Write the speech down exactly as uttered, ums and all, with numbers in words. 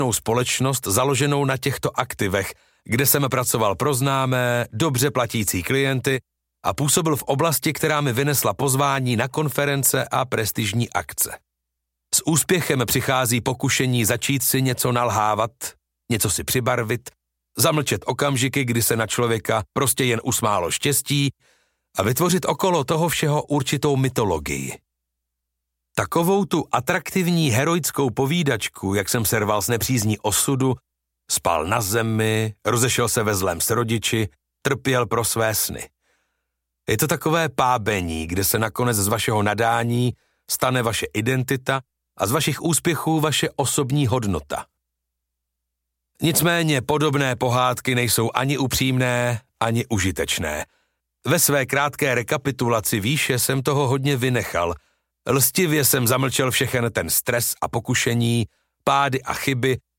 společnost založenou na těchto aktivech, kde jsem pracoval pro známé, dobře platící klienty a působil v oblasti, která mi vynesla pozvání na konference a prestižní akce. S úspěchem přichází pokušení začít si něco nalhávat, něco si přibarvit, zamlčet okamžiky, kdy se na člověka prostě jen usmálo štěstí a vytvořit okolo toho všeho určitou mytologii. Takovou tu atraktivní heroickou povídačku, jak jsem serval s nepřízní osudu, spal na zemi, rozešel se ve zlém s rodiči, trpěl pro své sny. Je to takové pábení, kde se nakonec z vašeho nadání stane vaše identita a z vašich úspěchů vaše osobní hodnota. Nicméně podobné pohádky nejsou ani upřímné, ani užitečné. Ve své krátké rekapitulaci výše jsem toho hodně vynechal. Lstivě jsem zamlčel všechen ten stres a pokušení, pády a chyby,